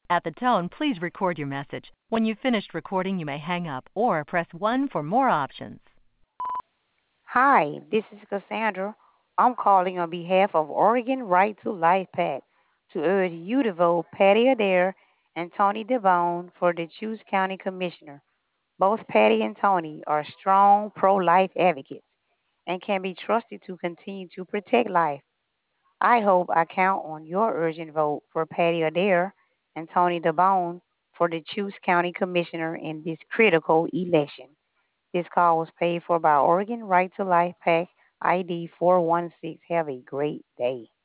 At the tone, please record your message. When you've finished recording, you may hang up or press 1 for more options. Hi, this is Cassandra. I'm calling on behalf of Oregon Right to Life PAC to urge you to vote Patty Adair and Tony DeBone for the Deschutes County Commissioner. Both Patty and Tony are strong pro-life advocates and can be trusted to continue to protect life. I hope I count on your urgent vote for Patty Adair and Tony DeBone for the Deschutes County Commissioner in this critical election. This call was paid for by Oregon Right to Life PAC ID 416. Have a great day.